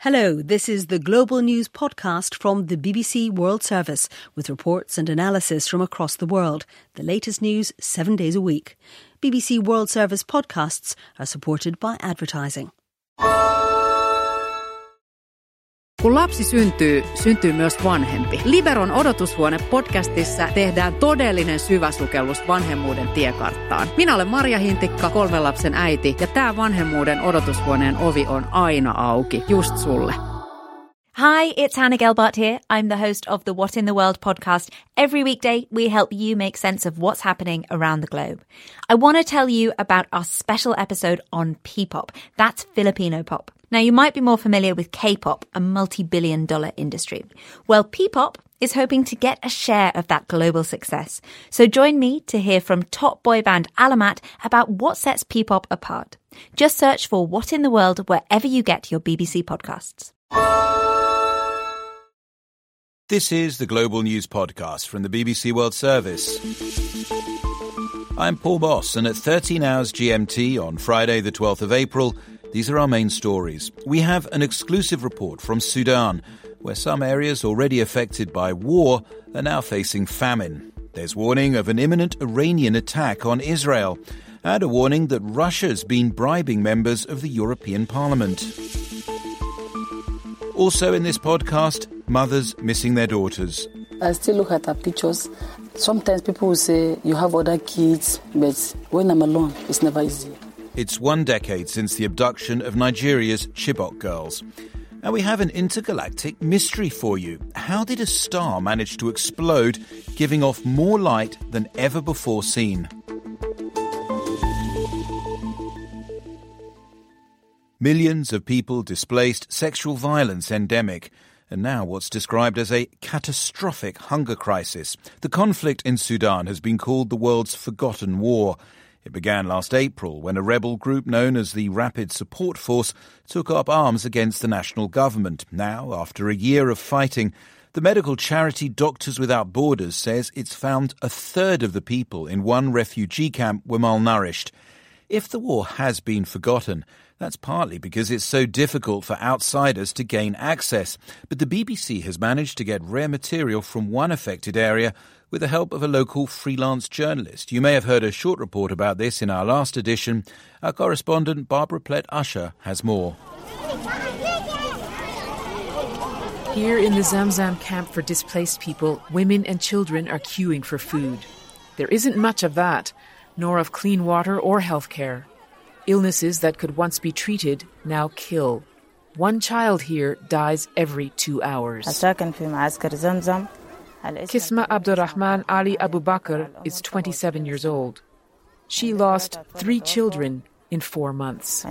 Hello, this is the Global News podcast from the BBC World Service with reports and analysis from across the world. The latest news 7 days a week. BBC World Service podcasts are supported by advertising. Kun lapsi syntyy myös vanhempi. Liberon odotushuone podcastissa tehdään todellinen syväsukellus vanhemmuuden tiekarttaan. Minä olen Marja Hintikka, 3 lapsen äiti, ja tää vanhemmuuden odotushuoneen ovi on aina auki, just sulle. Hi, it's Hannah Gelbart here. I'm the host of the What in the World podcast. Every weekday, we help you make sense of what's happening around the globe. I want to tell you about our special episode on P-pop. That's Filipino pop. Now, you might be more familiar with K-pop, a multi-billion-dollar industry. Well, P-pop is hoping to get a share of that global success. So join me to hear from top boy band Alamat about what sets P-pop apart. Just search for What in the World wherever you get your BBC podcasts. This is the Global News Podcast from the BBC World Service. I'm Paul Boss, and at 13 hours GMT on Friday the 12th of April, these are our main stories. We have an exclusive report from Sudan, where some areas already affected by war are now facing famine. There's warning of an imminent Iranian attack on Israel, and a warning that Russia's been bribing members of the European Parliament. Also in this podcast, mothers missing their daughters. I still look at our pictures. Sometimes people will say, you have other kids, but when I'm alone, it's never easy. It's 1 decade since the abduction of Nigeria's Chibok girls. And we have an intergalactic mystery for you. How did a star manage to explode, giving off more light than ever before seen? Millions of people displaced, sexual violence endemic, and now what's described as a catastrophic hunger crisis. The conflict in Sudan has been called the world's forgotten war. It began last April when a rebel group known as the Rapid Support Force took up arms against the national government. Now, after a year of fighting, the medical charity Doctors Without Borders says it's found a third of the people in one refugee camp were malnourished. If the war has been forgotten, that's partly because it's so difficult for outsiders to gain access. But the BBC has managed to get rare material from one affected area with the help of a local freelance journalist. You may have heard a short report about this in our last edition. Our correspondent Barbara Plett-Usher has more. Here in the Zamzam camp for displaced people, women and children are queuing for food. There isn't much of that, nor of clean water or health care. Illnesses that could once be treated now kill. One child here dies every 2 hours. Kisma Abdurrahman Ali Abu Bakr is 27 years old. She lost 3 children in 4 months.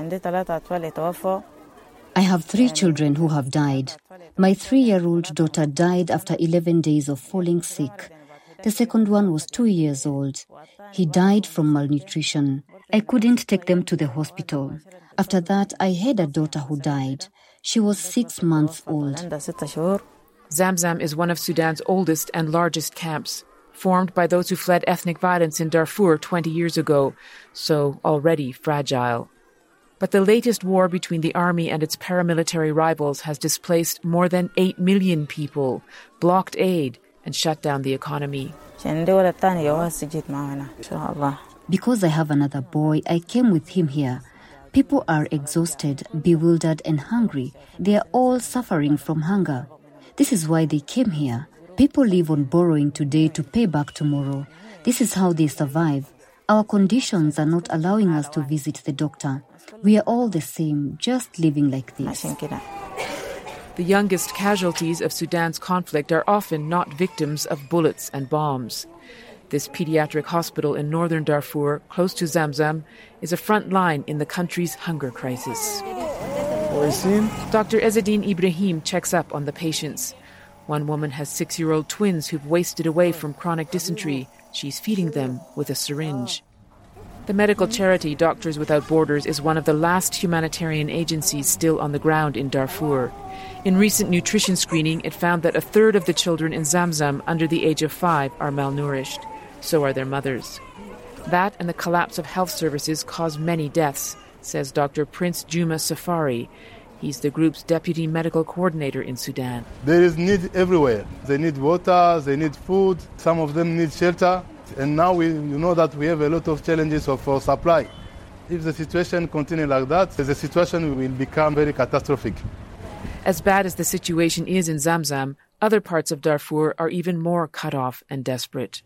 I have 3 children who have died. My 3-year-old daughter died after 11 days of falling sick. The second one was 2 years old. He died from malnutrition. I couldn't take them to the hospital. After that, I had a daughter who died. She was 6 months old. Zamzam is one of Sudan's oldest and largest camps, formed by those who fled ethnic violence in Darfur 20 years ago, so already fragile. But the latest war between the army and its paramilitary rivals has displaced more than 8 million people, blocked aid, and shut down the economy. Because I have another boy, I came with him here. People are exhausted, bewildered, and hungry. They are all suffering from hunger. This is why they came here. People live on borrowing today to pay back tomorrow. This is how they survive. Our conditions are not allowing us to visit the doctor. We are all the same, just living like this. The youngest casualties of Sudan's conflict are often not victims of bullets and bombs. This pediatric hospital in northern Darfur, close to Zamzam, is a front line in the country's hunger crisis. Dr. Ezzedine Ibrahim checks up on the patients. One woman has 6-year-old twins who've wasted away from chronic dysentery. She's feeding them with a syringe. The medical charity Doctors Without Borders is one of the last humanitarian agencies still on the ground in Darfur. In recent nutrition screening, it found that a third of the children in Zamzam under the age of 5 are malnourished. So are their mothers. That and the collapse of health services caused many deaths, says Dr. Prince Juma Safari. He's the group's deputy medical coordinator in Sudan. There is need everywhere. They need water, they need food, some of them need shelter. And now you know that we have a lot of challenges for supply. If the situation continues like that, the situation will become very catastrophic. As bad as the situation is in Zamzam, other parts of Darfur are even more cut off and desperate.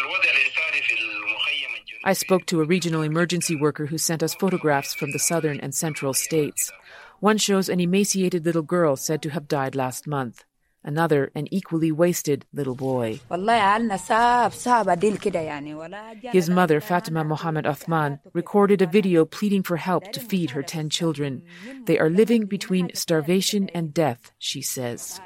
I spoke to a regional emergency worker who sent us photographs from the southern and central states. One shows an emaciated little girl said to have died last month. Another, an equally wasted little boy. His mother, Fatima Mohammed Othman, recorded a video pleading for help to feed her 10 children. They are living between starvation and death, she says.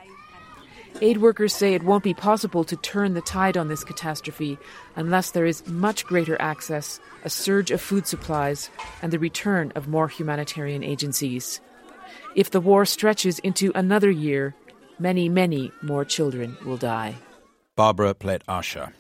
Aid workers say it won't be possible to turn the tide on this catastrophe unless there is much greater access, a surge of food supplies, and the return of more humanitarian agencies. If the war stretches into another year, many, many more children will die. Barbara Plett-Usher.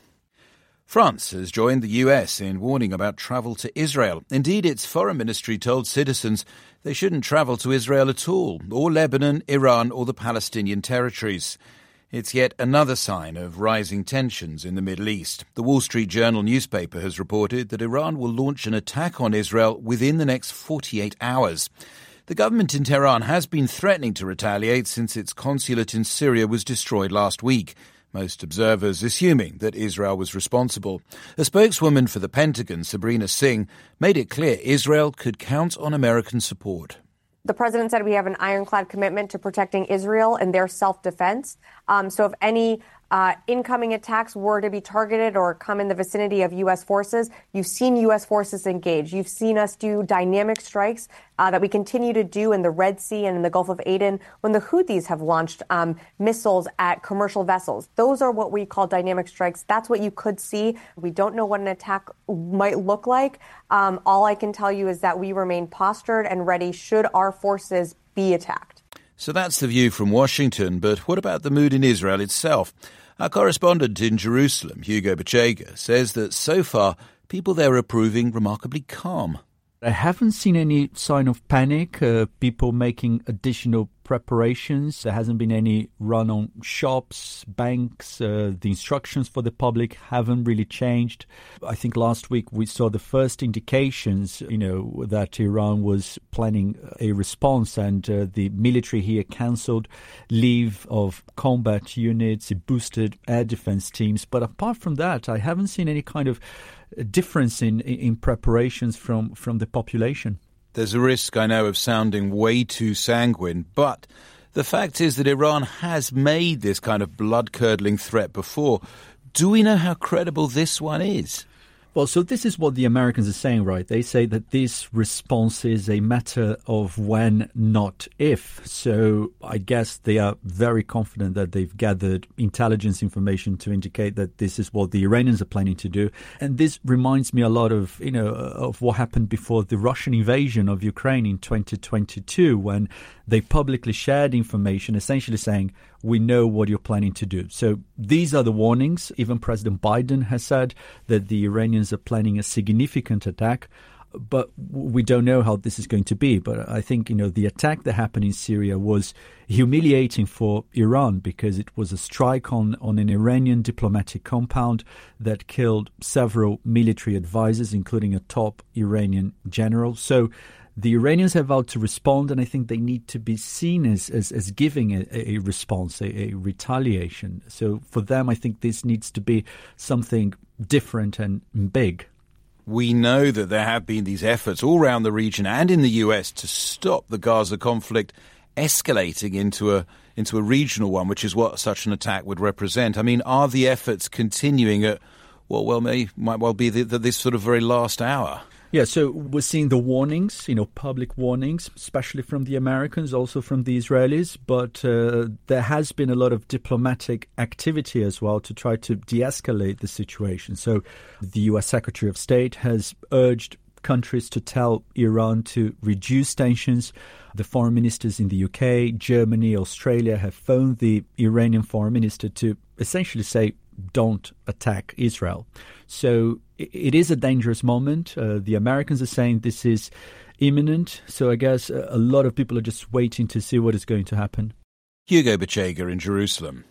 France has joined the US in warning about travel to Israel. Indeed, its foreign ministry told citizens they shouldn't travel to Israel at all, or Lebanon, Iran, or the Palestinian territories. It's yet another sign of rising tensions in the Middle East. The Wall Street Journal newspaper has reported that Iran will launch an attack on Israel within the next 48 hours. The government in Tehran has been threatening to retaliate since its consulate in Syria was destroyed last week, most observers assuming that Israel was responsible. A spokeswoman for the Pentagon, Sabrina Singh, made it clear Israel could count on American support. The president said we have an ironclad commitment to protecting Israel and their self-defense. So if any incoming attacks were to be targeted or come in the vicinity of U.S. forces, you've seen U.S. forces engage. You've seen us do dynamic strikes that we continue to do in the Red Sea and in the Gulf of Aden when the Houthis have launched missiles at commercial vessels. Those are what we call dynamic strikes. That's what you could see. We don't know what an attack might look like. All I can tell you is that we remain postured and ready should our forces be attacked. So that's the view from Washington, but what about the mood in Israel itself? Our correspondent in Jerusalem, Hugo Bachega, says that so far people there are proving remarkably calm. I haven't seen any sign of panic, people making additional preparations. There hasn't been any run on shops, banks. The instructions for the public haven't really changed. I think last week we saw the first indications, that Iran was planning a response, and the military here cancelled leave of combat units. It boosted air defense teams. But apart from that, I haven't seen any kind of difference in preparations from the population. There's a risk, I know, of sounding way too sanguine, but the fact is that Iran has made this kind of blood-curdling threat before. Do we know how credible this one is? Well, so this is what the Americans are saying, right? They say that this response is a matter of when, not if. So I guess they are very confident that they've gathered intelligence information to indicate that this is what the Iranians are planning to do. And this reminds me a lot of, of what happened before the Russian invasion of Ukraine in 2022, when they publicly shared information essentially saying, we know what you're planning to do. So these are the warnings. Even President Biden has said that the Iranians are planning a significant attack, but we don't know how this is going to be. But I think, the attack that happened in Syria was humiliating for Iran because it was a strike on an Iranian diplomatic compound that killed several military advisors, including a top Iranian general. So the Iranians have vowed to respond, and I think they need to be seen as giving a response, a retaliation. So for them, I think this needs to be something different and big. We know that there have been these efforts all around the region and in the US to stop the Gaza conflict escalating into a regional one, which is what such an attack would represent. I mean, are the efforts continuing at might well be this sort of very last hour? Yeah, so we're seeing the warnings, public warnings, especially from the Americans, also from the Israelis. But there has been a lot of diplomatic activity as well to try to de-escalate the situation. So the U.S. Secretary of State has urged countries to tell Iran to reduce tensions. The foreign ministers in the UK, Germany, Australia have phoned the Iranian foreign minister to essentially say, don't attack Israel. So it is a dangerous moment. The Americans are saying this is imminent. So I guess a lot of people are just waiting to see what is going to happen. Hugo Bachega in Jerusalem.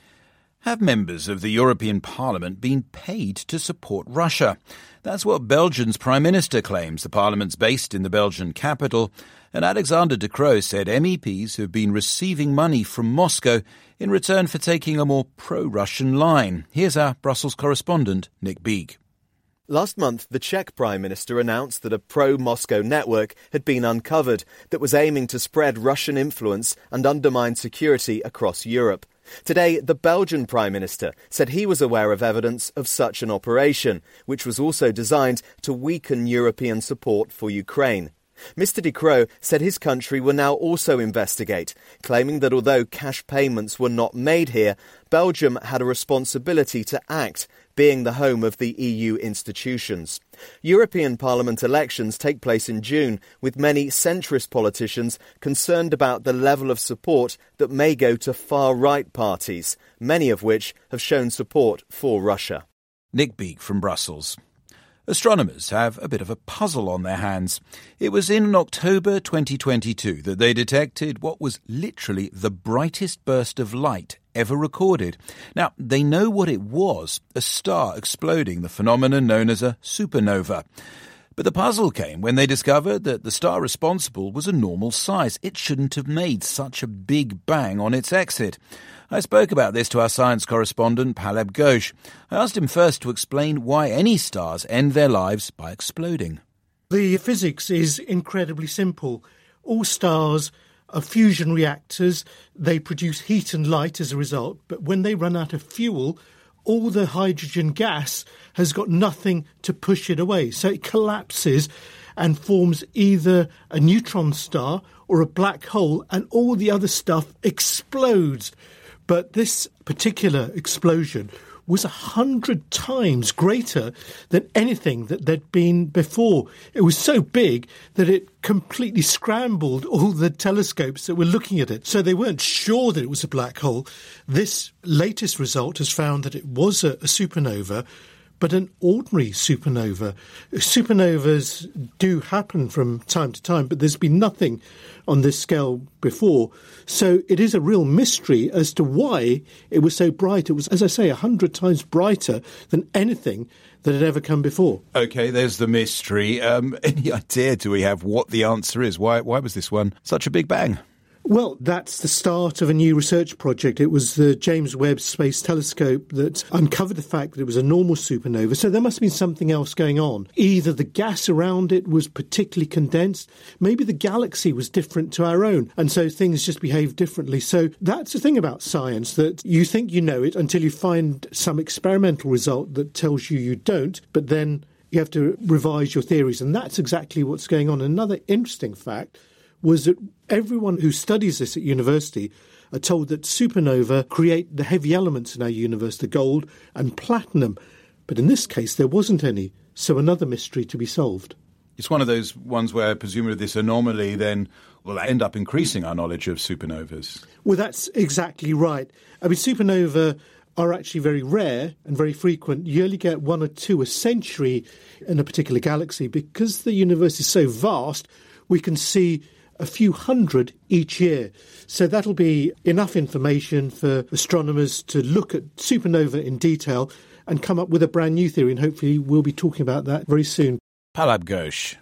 Have members of the European Parliament been paid to support Russia? That's what Belgium's Prime Minister claims. The Parliament's based in the Belgian capital, and Alexander De Croo said MEPs have been receiving money from Moscow in return for taking a more pro-Russian line. Here's our Brussels correspondent, Nick Beek. Last month, the Czech Prime Minister announced that a pro-Moscow network had been uncovered that was aiming to spread Russian influence and undermine security across Europe. Today, the Belgian Prime Minister said he was aware of evidence of such an operation, which was also designed to weaken European support for Ukraine. Mr. De Croo said his country will now also investigate, claiming that although cash payments were not made here, Belgium had a responsibility to act, being the home of the EU institutions. European Parliament elections take place in June, with many centrist politicians concerned about the level of support that may go to far-right parties, many of which have shown support for Russia. Nick Beek from Brussels. Astronomers have a bit of a puzzle on their hands. It was in October 2022 that they detected what was literally the brightest burst of light ever recorded. Now, they know what it was, a star exploding, the phenomenon known as a supernova. But the puzzle came when they discovered that the star responsible was a normal size. It shouldn't have made such a big bang on its exit. I spoke about this to our science correspondent, Palab Ghosh. I asked him first to explain why any stars end their lives by exploding. The physics is incredibly simple. All stars are fusion reactors. They produce heat and light as a result, but when they run out of fuel, all the hydrogen gas has got nothing to push it away. So it collapses and forms either a neutron star or a black hole, and all the other stuff explodes. But this particular explosion was 100 times greater than anything that there'd been before. It was so big that it completely scrambled all the telescopes that were looking at it. So they weren't sure that it was a black hole. This latest result has found that it was a supernova, but an ordinary supernova. Supernovas do happen from time to time, but there's been nothing on this scale before. So it is a real mystery as to why it was so bright. It was, as I say, 100 times brighter than anything that had ever come before. OK, there's the mystery. Any idea do we have what the answer is? Why was this one such a big bang? Well, that's the start of a new research project. It was the James Webb Space Telescope that uncovered the fact that it was a normal supernova. So there must have been something else going on. Either the gas around it was particularly condensed, maybe the galaxy was different to our own, and so things just behaved differently. So that's the thing about science, that you think you know it until you find some experimental result that tells you you don't, but then you have to revise your theories, and that's exactly what's going on. Another interesting fact was that everyone who studies this at university are told that supernova create the heavy elements in our universe, the gold and platinum. But in this case, there wasn't any. So another mystery to be solved. It's one of those ones where presumably this anomaly then will end up increasing our knowledge of supernovas. Well, that's exactly right. I mean, supernova are actually very rare and very frequent. You only get one or two a century in a particular galaxy. Because the universe is so vast, we can see a few hundred each year. So that'll be enough information for astronomers to look at supernova in detail and come up with a brand new theory, and hopefully we'll be talking about that very soon. Palab Ghosh.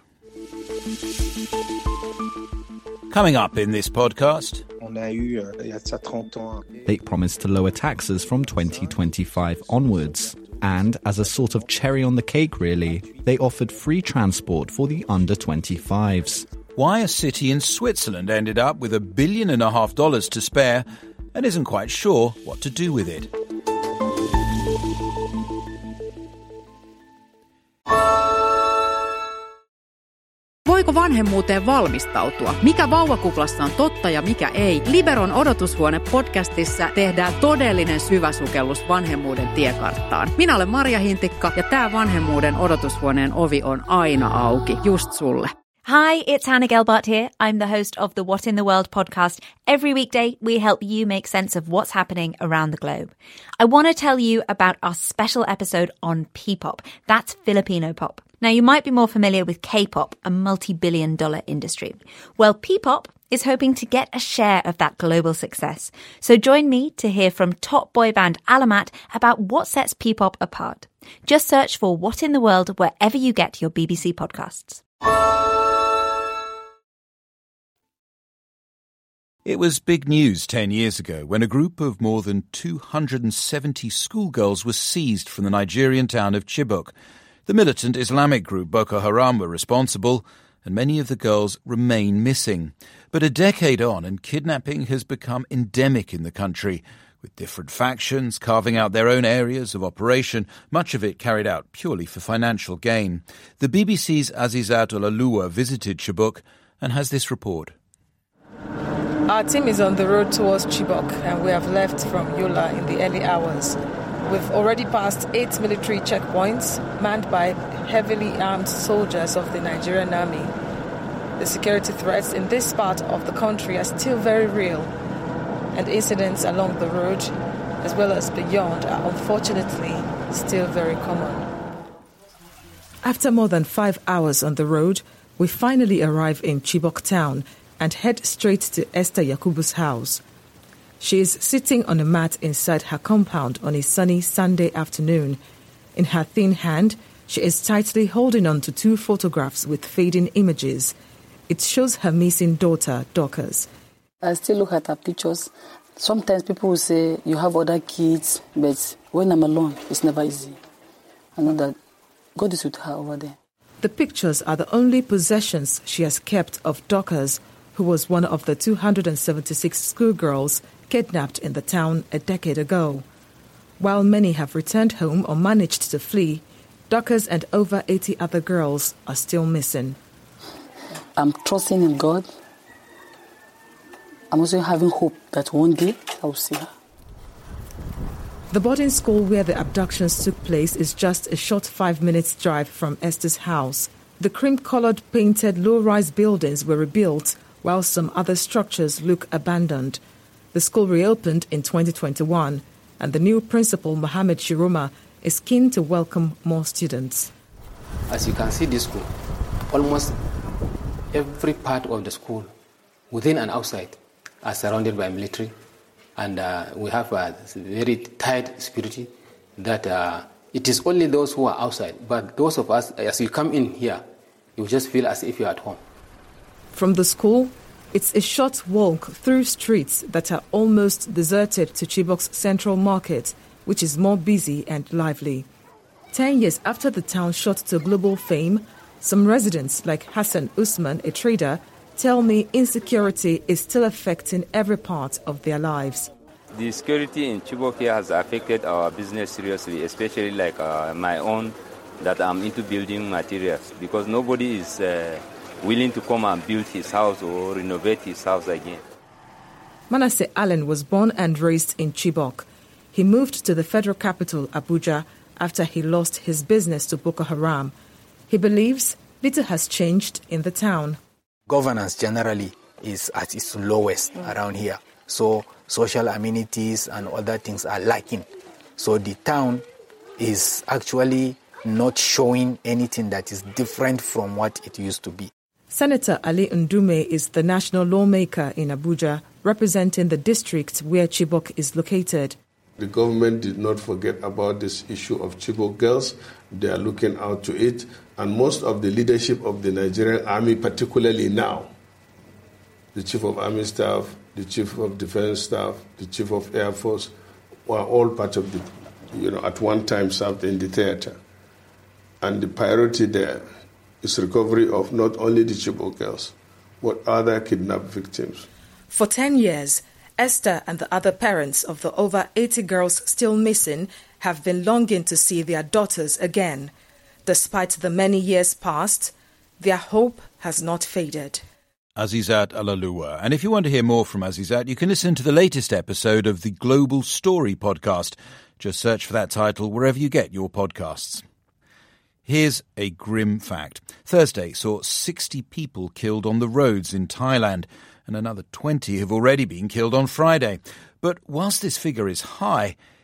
Coming up in this podcast, they promised to lower taxes from 2025 onwards. And as a sort of cherry on the cake, really, they offered free transport for the under-25s. Why a city in Switzerland ended up with $1.5 billion to spare and isn't quite sure what to do with it. Voiko vanhemmuuteen valmistautua? Mikä vauvakuplassa on totta ja mikä ei? Liberon odotushuone podcastissa tehdään todellinen syväsukellus vanhemmuuden tiekarttaan. Minä olen Marja Hintikka ja tää vanhemmuuden odotushuoneen ovi on aina auki, just sulle. Hi, it's Hannah Gelbart here. I'm the host of the What in the World podcast. Every weekday, we help you make sense of what's happening around the globe. I want to tell you about our special episode on P-pop. That's Filipino pop. Now, you might be more familiar with K-pop, a multi-billion-dollar industry. Well, P-pop is hoping to get a share of that global success. So join me to hear from top boy band Alamat about what sets P-pop apart. Just search for What in the World wherever you get your BBC podcasts. It was big news 10 years ago when a group of more than 270 schoolgirls was seized from the Nigerian town of Chibok. The militant Islamic group Boko Haram were responsible, and many of the girls remain missing. But a decade on, and kidnapping has become endemic in the country, with different factions carving out their own areas of operation, much of it carried out purely for financial gain. The BBC's Azizat Olaoluwa visited Chibok and has this report. Our team is on the road towards Chibok, and we have left from Yola in the early hours. We've already passed 8 military checkpoints manned by heavily armed soldiers of the Nigerian army. The security threats in this part of the country are still very real, and incidents along the road, as well as beyond, are unfortunately still very common. After more than 5 hours on the road, we finally arrive in Chibok town and head straight to Esther Yakubu's house. She is sitting on a mat inside her compound on a sunny Sunday afternoon. In her thin hand, she is tightly holding on to 2 photographs with fading images. It shows her missing daughter, Dorcas. I still look at her pictures. Sometimes people will say, you have other kids, but when I'm alone, it's never easy. I know that God is with her over there. The pictures are the only possessions she has kept of Dorcas, who was one of the 276 schoolgirls kidnapped in the town a decade ago. While many have returned home or managed to flee, Dorcas and over 80 other girls are still missing. I'm trusting in God. I'm also having hope that one day I will see her. The boarding school where the abductions took place is just a short 5 minutes drive from Esther's house. The cream-colored painted low-rise buildings were rebuilt, while some other structures look abandoned. The school reopened in 2021, and the new principal, Mohammed Shiroma, is keen to welcome more students. As you can see, this school, almost every part of the school, within and outside, are surrounded by military, and we have a very tight security that it is only those who are outside, but those of us, as you come in here, you just feel as if you're at home. From the school, it's a short walk through streets that are almost deserted to Chibok's central market, which is more busy and lively. 10 years after the town shot to global fame, some residents like Hassan Usman, a trader, tell me insecurity is still affecting every part of their lives. The security in Chibok here has affected our business seriously, especially like my own, that I'm into building materials, because nobody is willing to come and build his house or renovate his house again. Manasseh Allen was born and raised in Chibok. He moved to the federal capital, Abuja, after he lost his business to Boko Haram. He believes little has changed in the town. Governance generally is at its lowest around here. So social amenities and other things are lacking. So the town is actually not showing anything that is different from what it used to be. Senator Ali Ndume is the national lawmaker in Abuja, representing the district where Chibok is located. The government did not forget about this issue of Chibok girls. They are looking out to it. And most of the leadership of the Nigerian army, particularly now, the chief of army staff, the chief of defense staff, the chief of air force, were all part of the, at one time served in the theater. And the priority there is recovery of not only the Chibok girls, but other kidnapped victims. For 10 years, Esther and the other parents of the over 80 girls still missing have been longing to see their daughters again. Despite the many years past, their hope has not faded. Azizat Olaoluwa. And if you want to hear more from Azizat, you can listen to the latest episode of the Global Story podcast. Just search for that title wherever you get your podcasts. Here's a grim fact. Thursday saw 60 people killed on the roads in Thailand, and another 20 have already been killed on Friday. But whilst this figure is high,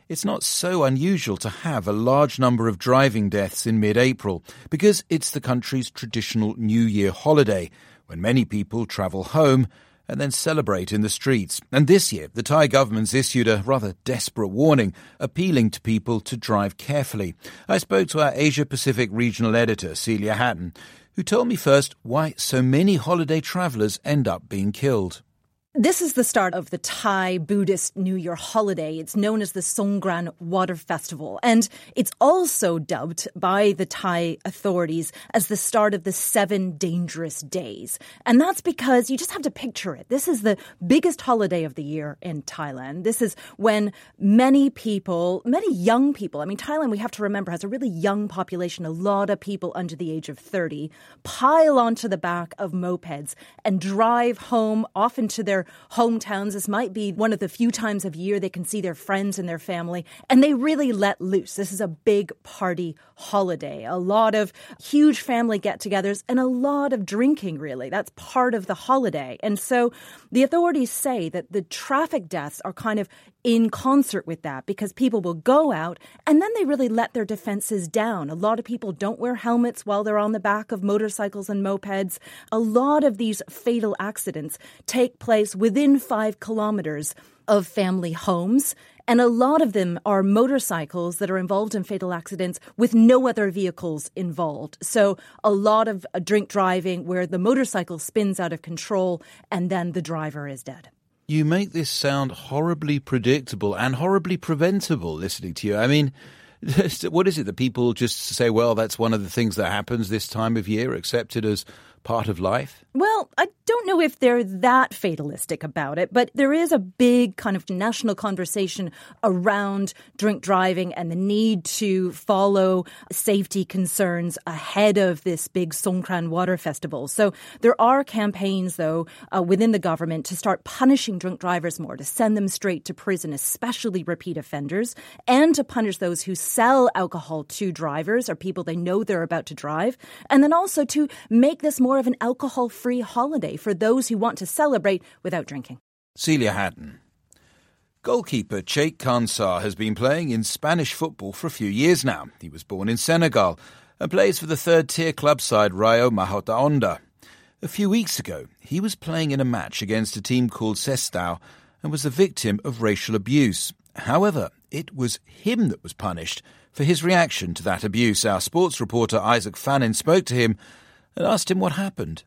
it's not so unusual to have a large number of driving deaths in mid-April because it's the country's traditional New Year holiday when many people travel home and then celebrate in the streets. And this year, the Thai government's issued a rather desperate warning, appealing to people to drive carefully. I spoke to our Asia-Pacific regional editor, Celia Hatton, who told me first why so many holiday travellers end up being killed. This is the start of the Thai Buddhist New Year holiday. It's known as the Songkran Water Festival. And it's also dubbed by the Thai authorities as the start of the 7 dangerous days. And that's because you just have to picture it. This is the biggest holiday of the year in Thailand. This is when many people, many young people, I mean, Thailand, we have to remember, has a really young population. A lot of people under the age of 30 pile onto the back of mopeds and drive home, often to their hometowns. This might be one of the few times of year they can see their friends and their family, and they really let loose. This is a big party holiday. A lot of huge family get-togethers and a lot of drinking, really. That's part of the holiday. And so the authorities say that the traffic deaths are kind of in concert with that because people will go out and then they really let their defenses down. A lot of people don't wear helmets while they're on the back of motorcycles and mopeds. A lot of these fatal accidents take place within 5 kilometers of family homes. And a lot of them are motorcycles that are involved in fatal accidents with no other vehicles involved. So a lot of drink driving where the motorcycle spins out of control and then the driver is dead. You make this sound horribly predictable and horribly preventable, listening to you. I mean, what is it that people just say, well, that's one of the things that happens this time of year, accept it as part of life? Well, I don't know if they're that fatalistic about it, but there is a big kind of national conversation around drink driving and the need to follow safety concerns ahead of this big Songkran Water Festival. So there are campaigns, though, within the government to start punishing drunk drivers more, to send them straight to prison, especially repeat offenders, and to punish those who sell alcohol to drivers or people they know they're about to drive, and then also to make this more of an alcohol-free holiday for those who want to celebrate without drinking. Celia Hatton. Goalkeeper Cheikh Khansar has been playing in Spanish football for a few years now. He was born in Senegal and plays for the third-tier club side Rayo Majadahonda. A few weeks ago, he was playing in a match against a team called Sestao and was the victim of racial abuse. However, it was him that was punished for his reaction to that abuse. Our sports reporter Isaac Fannin spoke to him and asked him what happened.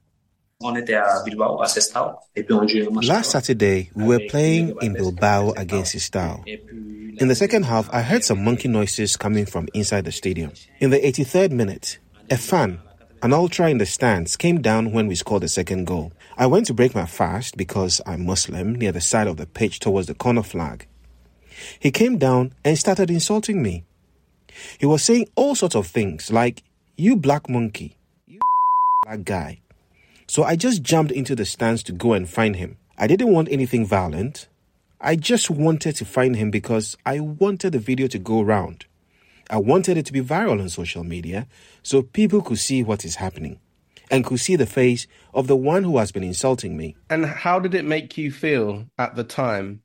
Last Saturday, we were playing in Bilbao against Sestao. In the second half, I heard some monkey noises coming from inside the stadium. In the 83rd minute, a fan, an ultra in the stands, came down when we scored the second goal. I went to break my fast because I'm Muslim near the side of the pitch towards the corner flag. He came down and started insulting me. He was saying all sorts of things like, "You black monkey, you black guy." So I just jumped into the stands to go and find him. I didn't want anything violent. I just wanted to find him because I wanted the video to go around. I wanted it to be viral on social media so people could see what is happening and could see the face of the one who has been insulting me. And how did it make you feel at the time?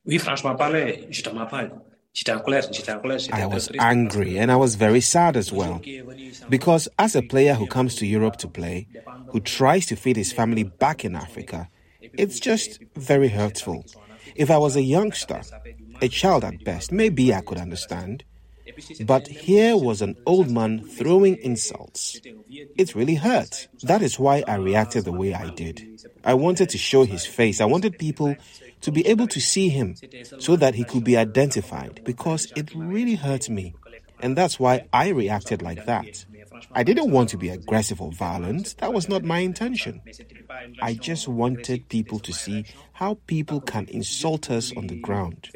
I was angry and I was very sad as well. Because as a player who comes to Europe to play, who tries to feed his family back in Africa, it's just very hurtful. If I was a youngster, a child at best, maybe I could understand. But here was an old man throwing insults. It really hurt. That is why I reacted the way I did. I wanted to show his face. I wanted people to be able to see him so that he could be identified because it really hurt me. And that's why I reacted like that. I didn't want to be aggressive or violent. That was not my intention. I just wanted people to see how people can insult us on the ground.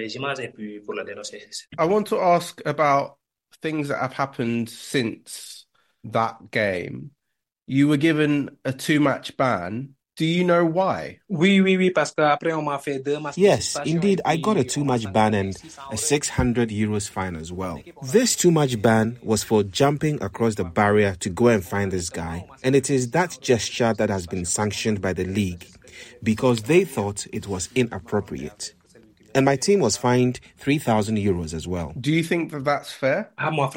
I want to ask about things that have happened since that game. You were given a 2-match ban. Do you know why? Yes, indeed, I got a 2-match ban and a €600 fine as well. This 2-match ban was for jumping across the barrier to go and find this guy, and it is that gesture that has been sanctioned by the league because they thought it was inappropriate. And my team was fined €3,000 as well. Do you think that that's fair? To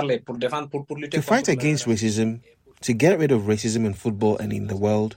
fight against racism, to get rid of racism in football and in the world,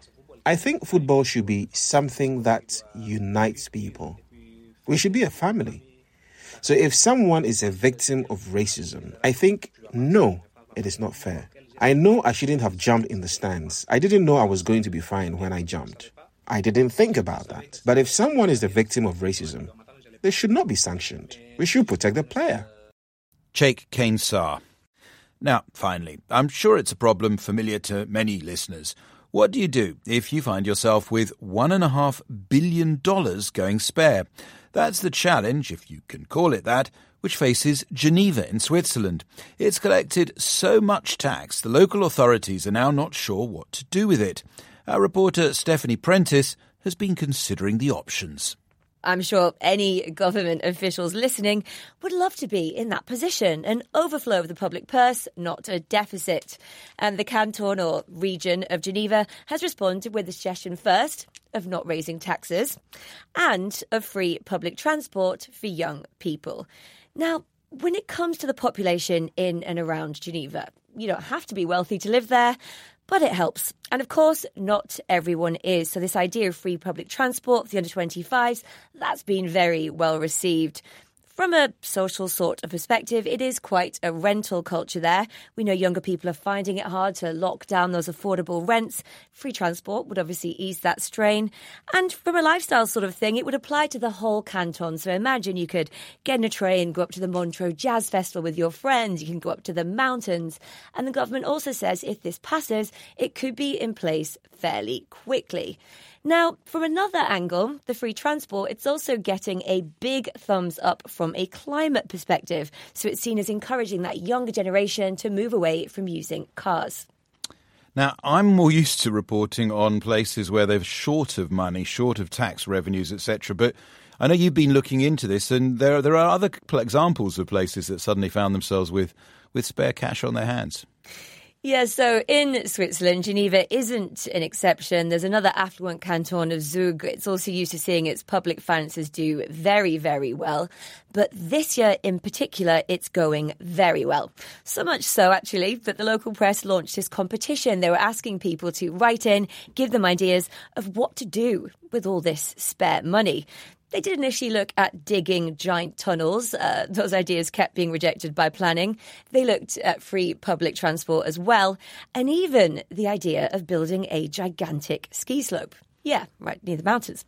I think football should be something that unites people. We should be a family. So if someone is a victim of racism, I think, no, it is not fair. I know I shouldn't have jumped in the stands. I didn't know I was going to be fined when I jumped. I didn't think about that. But if someone is the victim of racism, they should not be sanctioned. We should protect the player. Sheikh Kane Sarr. Now, finally, I'm sure it's a problem familiar to many listeners. What do you do if you find yourself with $1.5 billion going spare? That's the challenge, if you can call it that, which faces Geneva in Switzerland. It's collected so much tax, the local authorities are now not sure what to do with it. Our reporter Stephanie Prentice has been considering the options. I'm sure any government officials listening would love to be in that position, an overflow of the public purse, not a deficit. And the canton or region of Geneva has responded with a suggestion first of not raising taxes and of free public transport for young people. Now, when it comes to the population in and around Geneva, you don't have to be wealthy to live there, but it helps. And of course, not everyone is. So this idea of free public transport for the under-25s, that's been very well received. From a social sort of perspective, it is quite a rental culture there. We know younger people are finding it hard to lock down those affordable rents. Free transport would obviously ease that strain. And from a lifestyle sort of thing, it would apply to the whole canton. So imagine you could get in a train, go up to the Montreux Jazz Festival with your friends. You can go up to the mountains. And the government also says if this passes, it could be in place fairly quickly. Now, from another angle, the free transport, it's also getting a big thumbs up from a climate perspective. So it's seen as encouraging that younger generation to move away from using cars. Now, I'm more used to reporting on places where they're short of money, short of tax revenues, etc. But I know you've been looking into this, and there are other examples of places that suddenly found themselves with spare cash on their hands. Yeah, so in Switzerland, Geneva isn't an exception. There's another affluent canton of Zug. It's also used to seeing its public finances do very, very well. But this year in particular, it's going very well. So much so, actually, that the local press launched this competition. They were asking people to write in, give them ideas of what to do with all this spare money. They did initially look at digging giant tunnels. Those ideas kept being rejected by planning. They looked at free public transport as well, and even the idea of building a gigantic ski slope. Yeah, right near the mountains.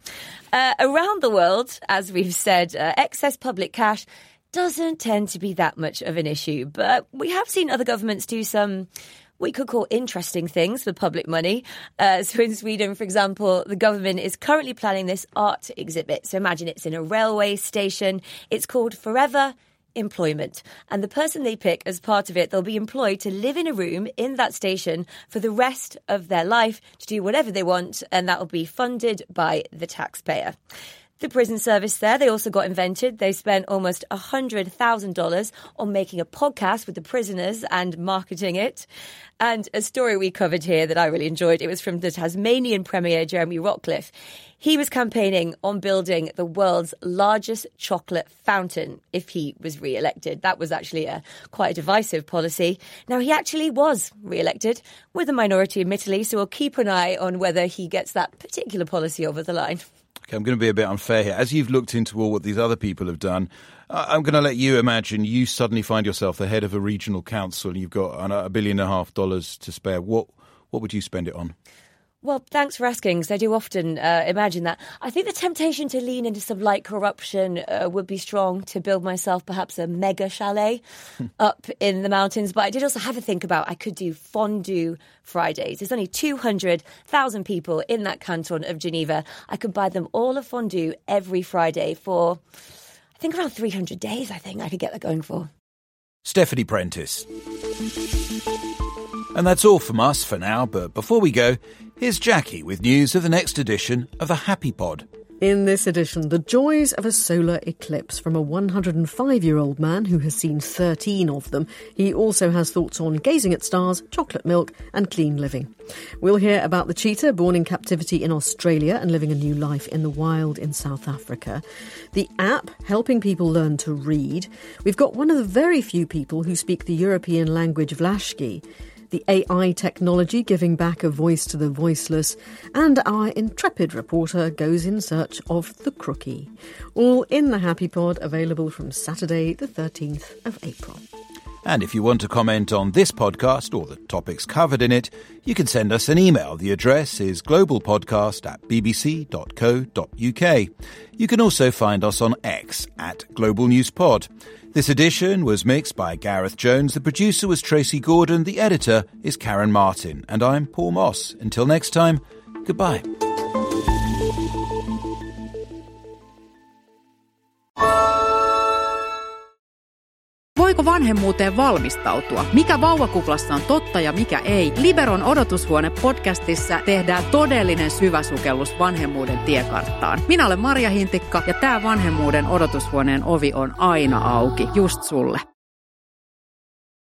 Around the world, as we've said, excess public cash doesn't tend to be that much of an issue. But we have seen other governments do some we could call interesting things with public money. So in Sweden, for example, the government is currently planning this art exhibit. So imagine it's in a railway station. It's called Forever Employment. And the person they pick as part of it, they'll be employed to live in a room in that station for the rest of their life to do whatever they want. And that will be funded by the taxpayer. The prison service there, they also got invented. They spent almost $100,000 on making a podcast with the prisoners and marketing it. And a story we covered here that I really enjoyed, it was from the Tasmanian Premier, Jeremy Rockcliffe. He was campaigning on building the world's largest chocolate fountain if he was re-elected. That was actually quite a divisive policy. Now, he actually was re-elected with a minority, admittedly, so we'll keep an eye on whether he gets that particular policy over the line. Okay, I'm going to be a bit unfair here. As you've looked into all what these other people have done, I'm going to let you imagine you suddenly find yourself the head of a regional council and you've got $1.5 billion to spare. What would you spend it on? Well, thanks for asking, because I do often imagine that. I think the temptation to lean into some light corruption would be strong, to build myself perhaps a mega chalet up in the mountains. But I did also have a think about I could do fondue Fridays. There's only 200,000 people in that canton of Geneva. I could buy them all a fondue every Friday for, I think, around 300 days, I think I could get that going for. Stephanie Prentice. And that's all from us for now, but before we go, here's Jackie with news of the next edition of the Happy Pod. In this edition, the joys of a solar eclipse from a 105-year-old man who has seen 13 of them. He also has thoughts on gazing at stars, chocolate milk and clean living. We'll hear about the cheetah born in captivity in Australia and living a new life in the wild in South Africa. The app helping people learn to read. We've got one of the very few people who speak the European language Vlaški. The AI technology giving back a voice to the voiceless, and our intrepid reporter goes in search of the crookie. All in the Happy Pod, available from Saturday the 13th of April. And if you want to comment on this podcast or the topics covered in it, you can send us an email. The address is globalpodcast@bbc.co.uk. You can also find us on X @GlobalNewsPod. This edition was mixed by Gareth Jones. The producer was Tracy Gordon. The editor is Karen Martin. And I'm Paul Moss. Until next time, goodbye. Voiko vanhemmuuteen valmistautua? Mikä vauvakuplassa on totta ja mikä ei? Liberon odotushuone-podcastissa tehdään todellinen syväsukellus vanhemmuuden tiekarttaan. Minä olen Marja Hintikka ja tämä vanhemmuuden odotushuoneen ovi on aina auki just sulle.